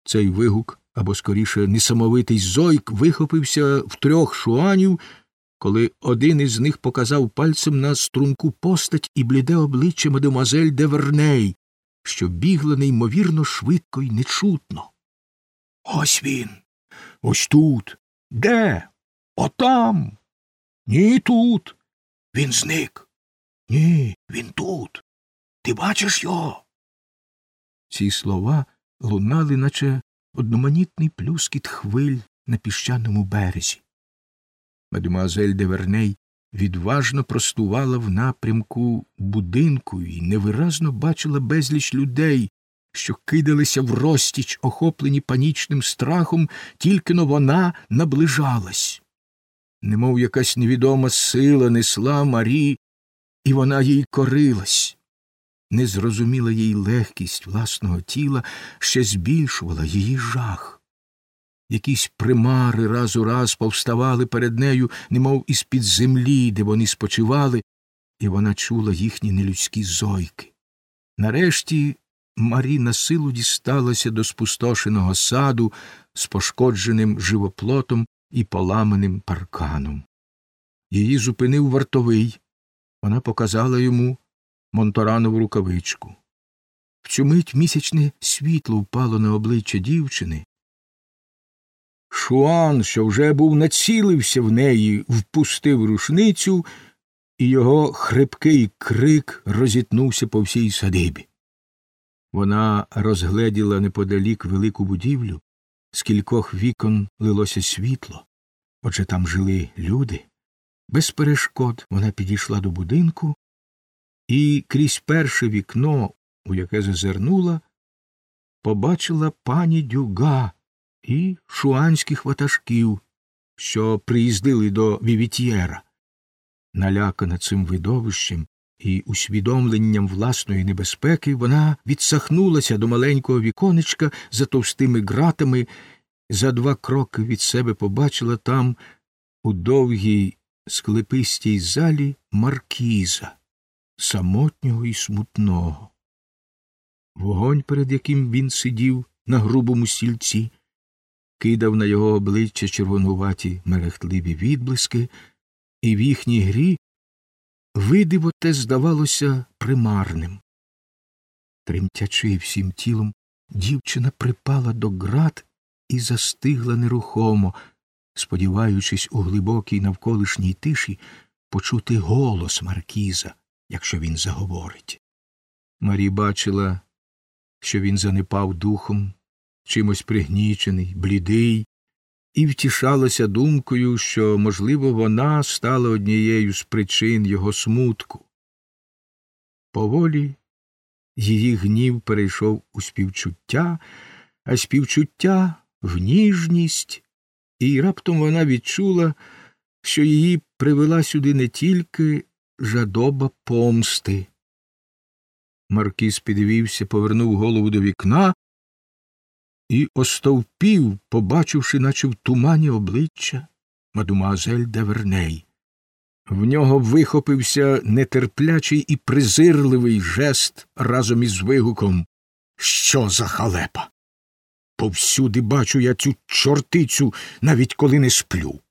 Цей вигук, або, скоріше, несамовитий зойк, вихопився в 3 шуанів, коли один із них показав пальцем на струнку постать і бліде обличчя мадемуазель де Верней, що бігла неймовірно швидко й нечутно. «Ось він! Ось тут! Де? Отам! Ні, тут! Він зник! Ні, він тут! Ти бачиш його?» Ці слова лунали, наче одноманітний плюскіт хвиль на піщаному березі. Мадемуазель де Верней відважно простувала в напрямку будинку і невиразно бачила безліч людей, що кидалися врозтіч, охоплені панічним страхом, тільки-но вона наближалась. Немов якась невідома сила несла Марі, і вона їй корилась. Незрозуміла їй легкість власного тіла ще збільшувала її жах. Якісь примари раз у раз повставали перед нею, немов із-під землі, де вони спочивали, і вона чула їхні нелюдські зойки. Нарешті Марі на силу дісталася до спустошеного саду з пошкодженим живоплотом і поламаним парканом. Її зупинив вартовий. Вона показала йому монторанову рукавичку. В цю мить місячне світло впало на обличчя дівчини. Шуан, що вже був націлився в неї, впустив рушницю, і його хрипкий крик розітнувся по всій садибі. Вона розгледіла неподалік велику будівлю, з кількох вікон лилося світло, отже там жили люди. Без перешкод вона підійшла до будинку і крізь перше вікно, у яке зазирнула, побачила пані Дюга і шуанських ватажків, що приїздили до Вівітьєра. Налякана цим видовищем і усвідомленням власної небезпеки, вона відсахнулася до маленького віконечка за товстими ґратами, за 2 кроки від себе побачила там, у довгій склепистій залі, маркіза, самотнього і смутного. Вогонь, перед яким він сидів на грубому стільці, кидав на його обличчя червонуваті мерехтливі відблиски, і в їхній грі видиво те здавалося примарним. Тремтячи всім тілом, дівчина припала до ґрат і застигла нерухомо, сподіваючись у глибокій навколишній тиші почути голос маркіза, якщо він заговорить. Марі бачила, що він занепав духом, чимось пригнічений, блідий, і втішалася думкою, що, можливо, вона стала однією з причин його смутку. Поволі її гнів перейшов у співчуття, а співчуття — в ніжність, і раптом вона відчула, що її привела сюди не тільки жадоба помсти. Маркіз підвівся, повернув голову до вікна і остовпів, побачивши, наче в тумані, обличчя мадемуазель де Верней. В нього вихопився нетерплячий і презирливий жест разом із вигуком: «Що за халепа? Повсюди бачу я цю чортицю, навіть коли не сплю.